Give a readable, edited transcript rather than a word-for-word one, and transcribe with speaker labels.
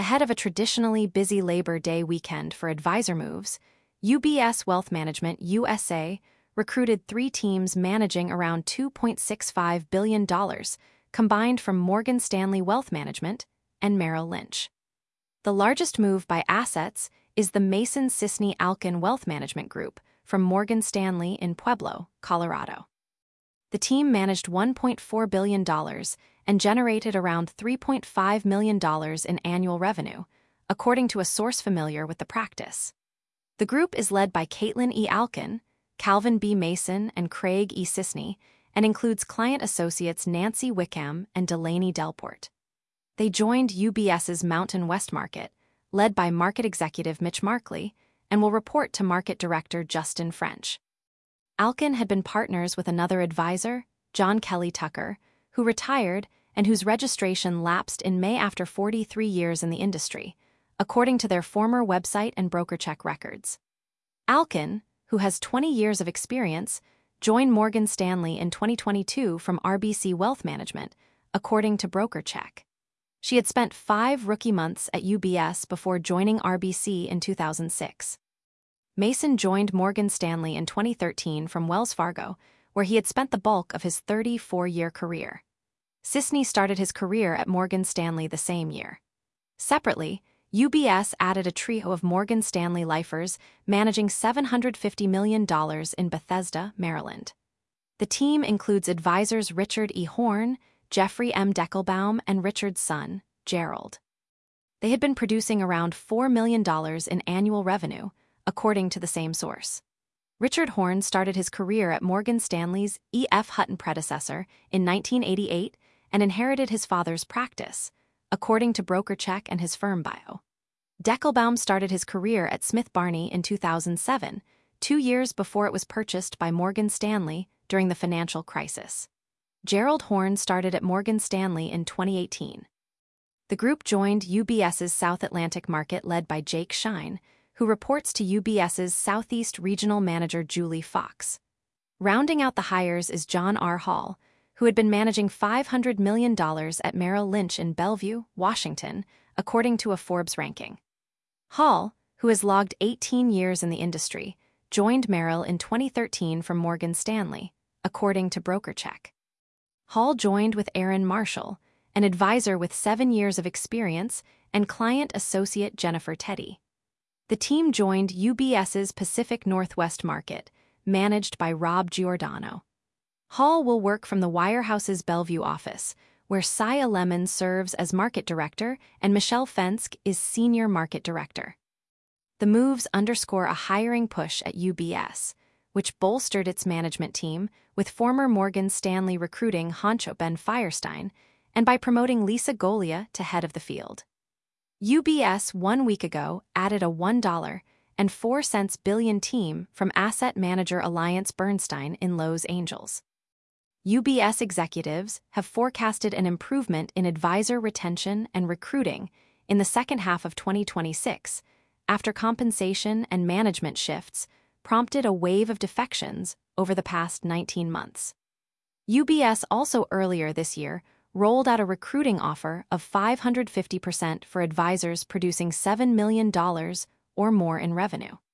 Speaker 1: Ahead of a traditionally busy Labor Day weekend for advisor moves, UBS Wealth Management USA recruited 3 teams managing around $2.65 billion, combined from Morgan Stanley Wealth Management and Merrill Lynch. The largest move by assets is the Mason Sisney Alkin Wealth Management Group from Morgan Stanley in Pueblo, Colorado. The team managed $1.4 billion and generated around $3.5 million in annual revenue, according to a source familiar with the practice. The group is led by Caitlin E. Alkin, Calvin B. Mason, and Craig E. Sisney, and includes client associates Nancy Wickham and Delaney Delport. They joined UBS's Mountain West market, led by market executive Mitch Markley, and will report to market director Justin French. Alkin had been partners with another advisor, John Kelly Tucker, who retired and whose registration lapsed in May after 43 years in the industry, according to their former website and BrokerCheck records. Alkin, who has 20 years of experience, joined Morgan Stanley in 2022 from RBC Wealth Management, according to BrokerCheck. She had spent 5 rookie months at UBS before joining RBC in 2006. Mason joined Morgan Stanley in 2013 from Wells Fargo, where he had spent the bulk of his 34-year career. Sisney started his career at Morgan Stanley the same year. Separately, UBS added a trio of Morgan Stanley lifers managing $750 million in Bethesda, Maryland. The team includes advisors Richard E. Horn, Jeffrey M. Deckelbaum, and Richard's son, Gerald. They had been producing around $4 million in annual revenue, according to the same source. Richard Horn started his career at Morgan Stanley's E.F. Hutton predecessor in 1988 and inherited his father's practice, according to BrokerCheck and his firm bio. Deckelbaum started his career at Smith Barney in 2007, 2 years before it was purchased by Morgan Stanley during the financial crisis. Gerald Horn started at Morgan Stanley in 2018. The group joined UBS's South Atlantic market led by Jake Shine, who reports to UBS's Southeast Regional Manager Julie Fox. Rounding out the hires is John R. Hall, who had been managing $500 million at Merrill Lynch in Bellevue, Washington, according to a Forbes ranking. Hall, who has logged 18 years in the industry, joined Merrill in 2013 from Morgan Stanley, according to BrokerCheck. Hall joined with Aaron Marshall, an advisor with 7 years of experience, and client associate Jennifer Teddy. The team joined UBS's Pacific Northwest market, managed by Rob Giordano. Hall will work from the Wirehouse's Bellevue office, where Saya Lemon serves as market director and Michelle Fenske is senior market director. The moves underscore a hiring push at UBS, which bolstered its management team with former Morgan Stanley recruiting honcho Ben Feierstein and by promoting Lisa Golia to head of the field. UBS 1 week ago added a $1.04 billion team from asset manager Alliance Bernstein in Los Angeles. UBS executives have forecasted an improvement in advisor retention and recruiting in the second half of 2026, after compensation and management shifts prompted a wave of defections over the past 19 months. UBS also earlier this year rolled out a recruiting offer of 550% for advisors producing $7 million or more in revenue.